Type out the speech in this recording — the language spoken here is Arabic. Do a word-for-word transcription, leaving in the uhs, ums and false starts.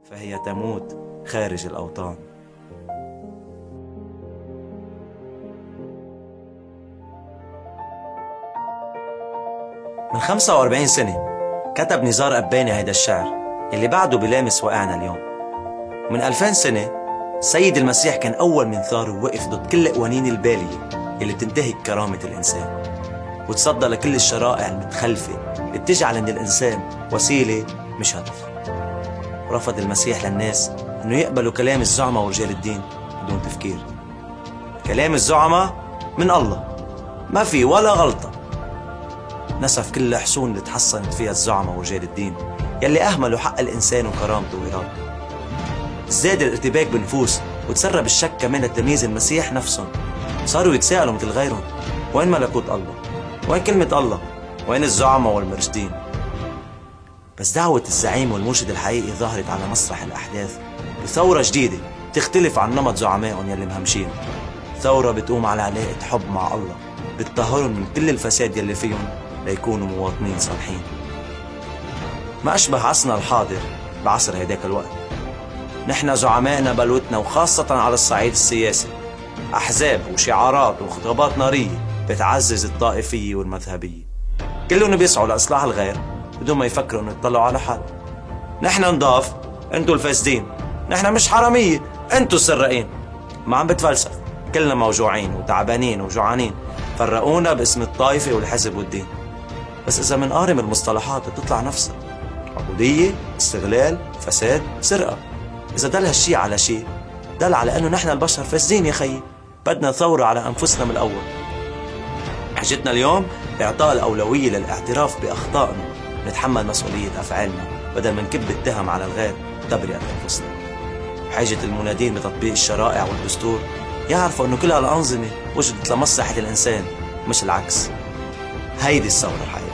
فهي تموت خارج الأوطان. من خمسة وأربعين سنة كتب نزار قباني هيدا الشعر اللي بعده بلامس واقعنا اليوم. ومن ألفين سنة السيد المسيح كان أول من ثار ووقف ضد كل قوانين البالية اللي بتنتهك كرامة الإنسان، وتصدى لكل الشرائع المتخلفة اللي بتجعل من الإنسان وسيلة مش هدف. ورفض المسيح للناس إنه يقبلوا كلام الزعماء ورجال الدين بدون تفكير. كلام الزعماء من الله، ما في ولا غلطة. نسف كل الحصون اللي تحصنت فيها الزعماء ورجال الدين يلي أهملوا حق الإنسان وكرامته وإرادته. زاد الارتباك بنفوس وتسرب الشك كمان لتلاميذ المسيح نفسهم. صاروا يتساءلوا مثل غيرهم، وين ملكوت الله؟ وين كلمة الله؟ وين الزعماء والمرشدين؟ بس دعوة الزعيم والمرشد الحقيقي ظهرت على مسرح الأحداث بثورة جديدة تختلف عن نمط زعمائهم يلي مهمشين. ثورة بتقوم على علاقة حب مع الله بتطهرهم من كل الفساد يلي فيهم ليكونوا مواطنين صالحين. ما أشبه عصرنا الحاضر بعصر هيداك الوقت. نحن زعمائنا بلوتنا، وخاصة على الصعيد السياسي، أحزاب وشعارات وخطابات نارية بتعزز الطائفية والمذهبية. كلهم بيسعوا لإصلاح الغير بدون ما يفكروا إنه يطلعوا على حال. نحن نضاف، انتوا الفاسدين. نحن مش حرامية، انتوا السرقين. ما عم بتفلسف، كلنا موجوعين وتعبانين وجوعانين. فرقونا باسم الطائفة والحزب والدين. بس إذا منقارم المصطلحات بتطلع نفسها: عبودية، استغلال، فساد، سرقة. إذا دل هالشي على شيء، دل على أنه نحن البشر فاسدين يا خيي. بدنا ثورة على أنفسنا من الأول. حاجتنا اليوم إعطاء الأولوية للاعتراف بأخطائنا، نتحمل مسؤولية أفعالنا بدل من كب التهم على الغير تبرئة أنفسنا. حاجة المنادين بتطبيق الشرائع والدستور يعرفوا أنه كل هالأنظمة وجدت لمصلحة الإنسان مش العكس. هيدي الثورة الحقيقية.